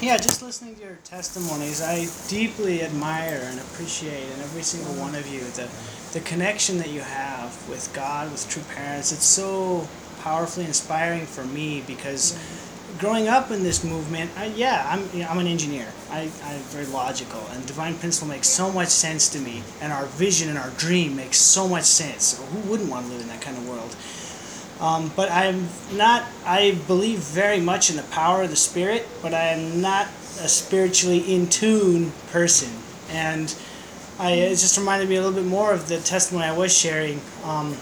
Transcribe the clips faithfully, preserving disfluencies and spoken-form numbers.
Yeah, just listening to your testimonies, I deeply admire and appreciate in every single one of you the, the connection that you have with God, with true parents. It's so powerfully inspiring for me because growing up in this movement, I, yeah, I'm you know, I'm an engineer. I, I'm very logical, and divine principle makes so much sense to me, and our vision and our dream makes so much sense. Who wouldn't want to live in that kind of world? Um, but I'm not, I believe very much in the power of the Spirit, but I am not a spiritually in tune person. And I, it just reminded me a little bit more of the testimony I was sharing. Um,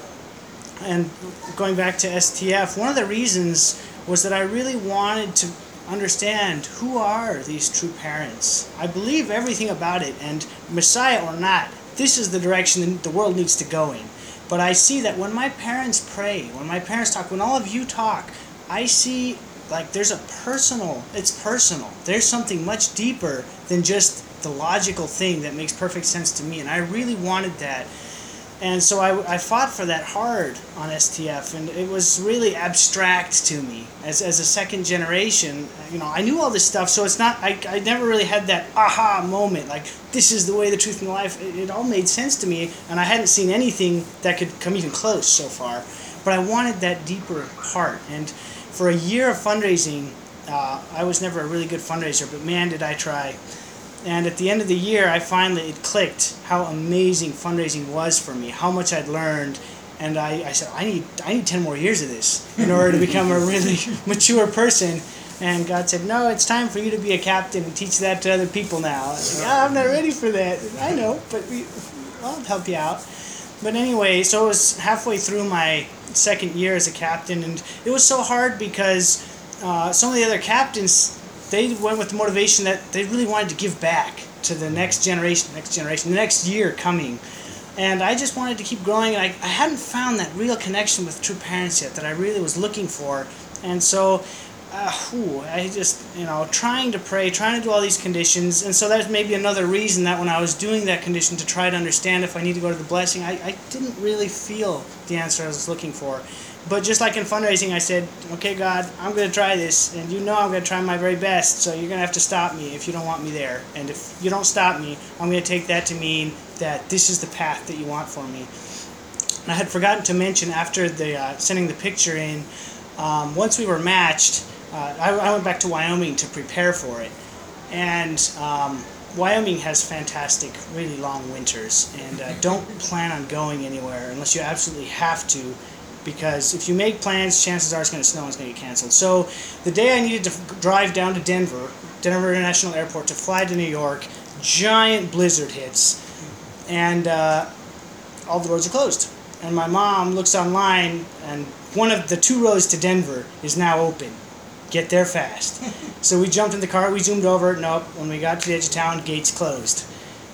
and going back to S T F, one of the reasons was that I really wanted to understand who are these true parents. I believe everything about it, and Messiah or not, this is the direction the world needs to go in. But I see that when my parents pray, when my parents talk, when all of you talk, I see like there's a personal, it's personal. There's something much deeper than just the logical thing that makes perfect sense to me. And I really wanted that. And so I, I fought for that hard on S T F, and it was really abstract to me as as a second generation. You know, I knew all this stuff, so it's not. I, I never really had that aha moment, like this is the way, the truth, and the life. It, it all made sense to me, and I hadn't seen anything that could come even close so far. But I wanted that deeper part, and for a year of fundraising, uh, I was never a really good fundraiser, but man, did I try. And at the end of the year, I finally, it clicked how amazing fundraising was for me, how much I'd learned. And I, I said, I need I need ten more years of this in order to become a really mature person. And God said, no, it's time for you to be a captain and teach that to other people now. I was like, oh, I'm not ready for that. I know, but we, I'll help you out. But anyway, so it was halfway through my second year as a captain, and it was so hard because uh, some of the other captains, they went with the motivation that they really wanted to give back to the next generation, next generation, the next year coming. And I just wanted to keep growing, and I, I hadn't found that real connection with true parents yet that I really was looking for. And so, uh, whew, I just, you know, trying to pray, trying to do all these conditions. And so that's maybe another reason that when I was doing that condition to try to understand if I need to go to the blessing, I, I didn't really feel the answer I was looking for. But just like in fundraising, I said, okay, God, I'm going to try this, and you know I'm going to try my very best, so you're going to have to stop me if you don't want me there. And if you don't stop me, I'm going to take that to mean that this is the path that you want for me. And I had forgotten to mention after the uh, sending the picture in, um, once we were matched, uh, I, I went back to Wyoming to prepare for it. And um, Wyoming has fantastic, really long winters, and uh, don't plan on going anywhere unless you absolutely have to, because if you make plans, chances are it's going to snow and it's going to get canceled. So the day I needed to f- drive down to Denver, Denver International Airport, to fly to New York, giant blizzard hits, and uh, all the roads are closed. And my mom looks online, and one of the two roads to Denver is now open. Get there fast. So we jumped in the car, we zoomed over, nope, when we got to the edge of town, gates closed.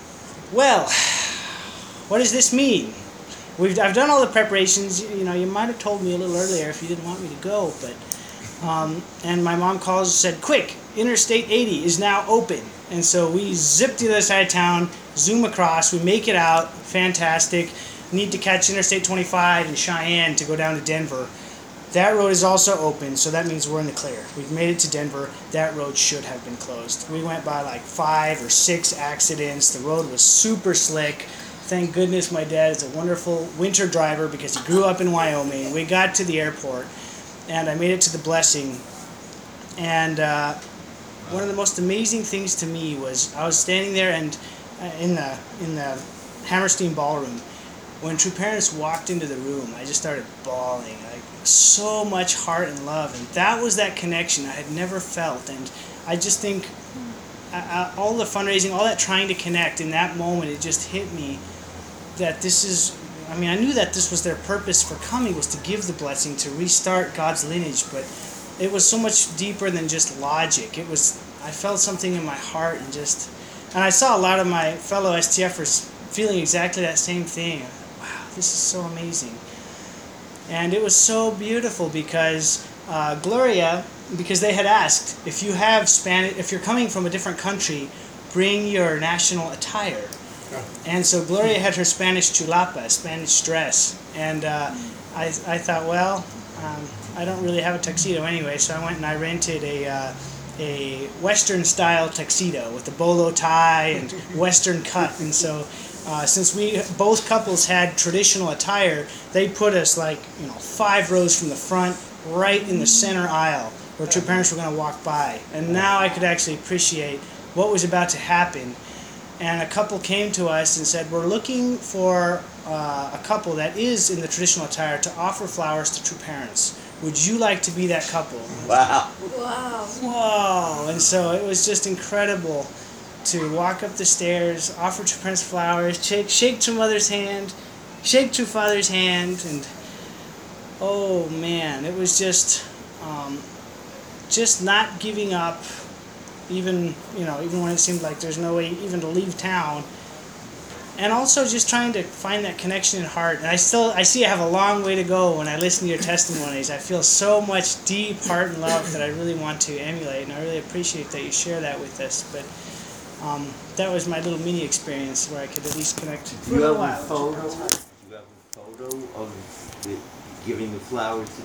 Well, what does this mean? We've, I've done all the preparations. You know, you might have told me a little earlier if you didn't want me to go, but um, and my mom calls and said, quick, Interstate eighty is now open. And so we zip to the other side of town, zoom across, we make it out, fantastic. Need to catch Interstate twenty-five in Cheyenne to go down to Denver. That road is also open, so that means we're in the clear. We've made it to Denver. That road should have been closed. We went by like five or six accidents. The road was super slick. Thank goodness my dad is a wonderful winter driver because he grew up in Wyoming. We got to the airport, and I made it to the blessing. And uh, one of the most amazing things to me was I was standing there and uh, in the in the Hammerstein Ballroom. When True Parents walked into the room, I just started bawling. Like so much heart and love, and that was that connection I had never felt. And I just think uh, all the fundraising, all that trying to connect in that moment, it just hit me that this is, I mean, I knew that this was their purpose for coming, was to give the blessing, to restart God's lineage, but it was so much deeper than just logic. It was, I felt something in my heart, and just, and I saw a lot of my fellow STFers feeling exactly that same thing. Wow, this is so amazing. And it was so beautiful because uh, Gloria, because they had asked, if you have Spanish, if you're coming from a different country, bring your national attire. And so Gloria had her Spanish chulapa, Spanish dress, and uh, I I thought, well, um, I don't really have a tuxedo anyway, so I went and I rented a uh, a Western style tuxedo with a bolo tie and Western cut. And so uh, since we both couples had traditional attire, they put us like, you know, five rows from the front, right in the center aisle where True Parents were going to walk by. And now I could actually appreciate what was about to happen. And a couple came to us and said, we're looking for uh, a couple that is in the traditional attire to offer flowers to True Parents. Would you like to be that couple? Wow. Wow. Whoa. And so it was just incredible to walk up the stairs, offer True Parents flowers, shake, shake True Mother's hand, shake True Father's hand, and oh man, it was just, um, just not giving up. Even, you know, even when it seemed like there's no way even to leave town. And also just trying to find that connection in heart. And I still, I see I have a long way to go when I listen to your testimonies. I feel so much deep heart and love that I really want to emulate. And I really appreciate that you share that with us. But um, that was my little mini experience where I could at least connect for You a have while. a photo? You have a photo of the giving the flowers to